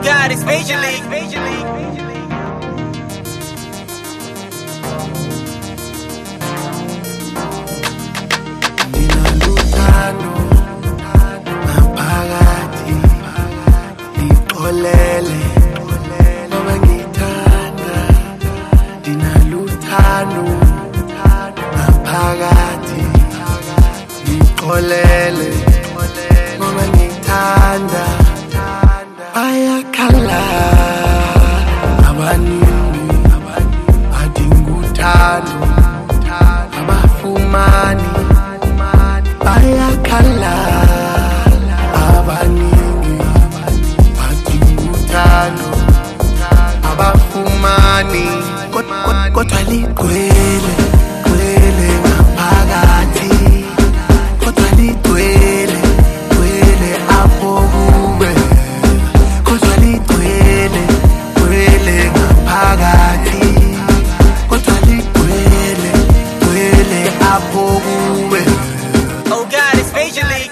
God, it's Major League. Ninaluthando ngaphakathi lixolele ngoba ngithanda. Ninaluthando ngaphakathi lixolele ngoba ngithanda. Bayakhala abaningi badinga uthando, abafumani bayakhala abaningi badinga uthando, abafumani kodwa ligcwele ngaphakathi, kodwa ligcwele apho kuwe, kodwa ligcwele ngaphakathi, kodwa ligcwele apho kuwe. Oh God, it's Major League.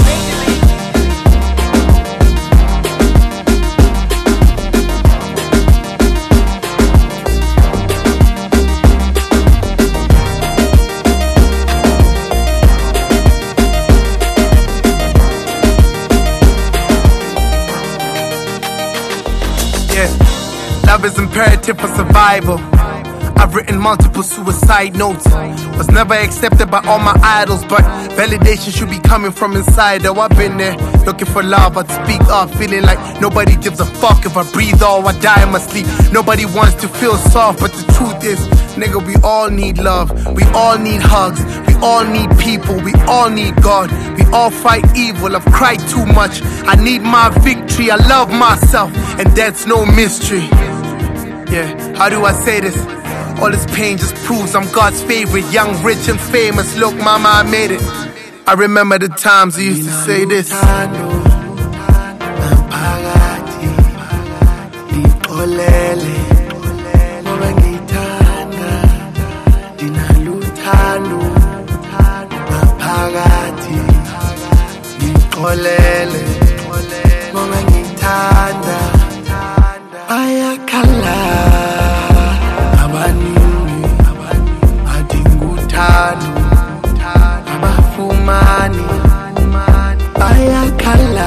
Love is imperative for survival. I've written multiple suicide notes. Was never accepted by all my idols, but validation should be coming from inside. Though I've been there, looking for love, I'd speak up, feeling like nobody gives a fuck if I breathe or I die in my sleep. Nobody wants to feel soft, but the truth is, nigga, we all need love. We all need hugs. We all need people. We all need God. We all fight evil. I've cried too much. I need my victory. I love myself, and that's no mystery. Yeah, how do I say this? All this pain just proves I'm God's favorite. Young, rich, and famous. Look, mama, I made it. I remember the times I used to say this. Bayakhala abaningi badinga uthando, abafumani bayakhala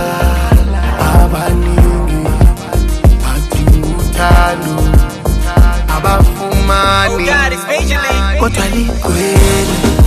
abaningi badinga uthando, abafumani Oh God, it's Major League. kodwa ligcwele